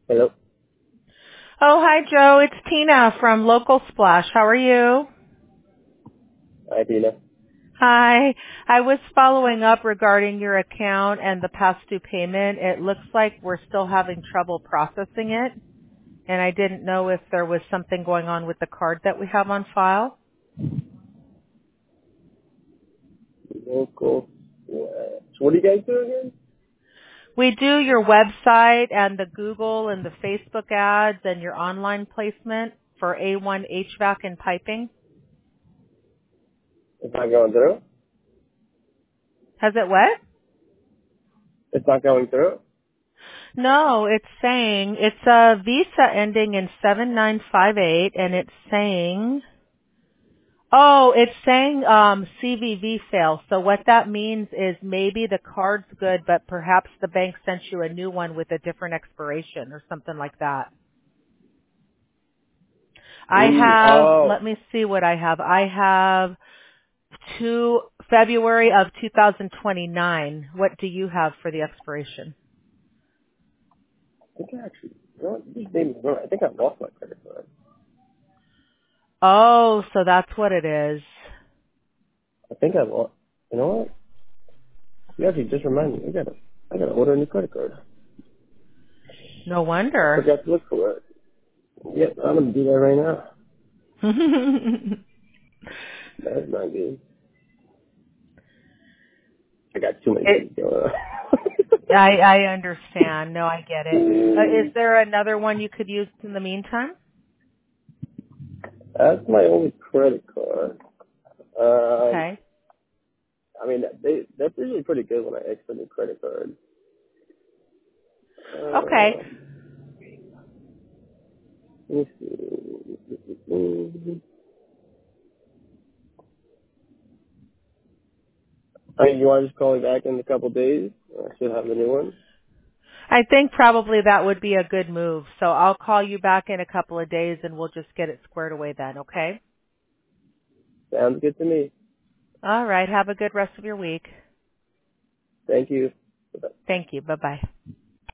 Hello. Oh, hi, Joe. It's Tina from Local Splash. How are you? Hi, Tina. Hi. I was following up regarding your account and the past due payment. It looks like we're still having trouble processing it, and I didn't know if there was something going on with the card that we have on file. Local. So what do you guys do again? We do your website and the Google and the Facebook ads and your online placement for A1 HVAC and piping. It's not going through? Has it what? It's not going through? No, it's saying it's a visa ending in 7958 and it's saying CVV fail. So what that means is maybe the card's good, but perhaps the bank sent you a new one with a different expiration or something like that. Oh. Let me see what I have. I have February of 2029. What do you have for the expiration? I think I actually, you know what, you just made me remember. I think I lost my credit card. Oh, so that's what it is. I think I lost, you know what? You actually just reminded me. I gotta order a new credit card. No I wonder. forgot to look for it. Yep, I'm gonna do that right now. That's not good. I got too many things going on. I understand. No, I get it. Is there another one you could use in the meantime? That's my only credit card. Okay. I mean, that's usually pretty good when I extend a credit card. Okay. Let me see. You want to just call me back in a couple days? I should have the new one. I think probably that would be a good move. So I'll call you back in a couple of days and we'll just get it squared away then, okay? Sounds good to me. All right. Have a good rest of your week. Thank you. Bye. Thank you. Bye-bye.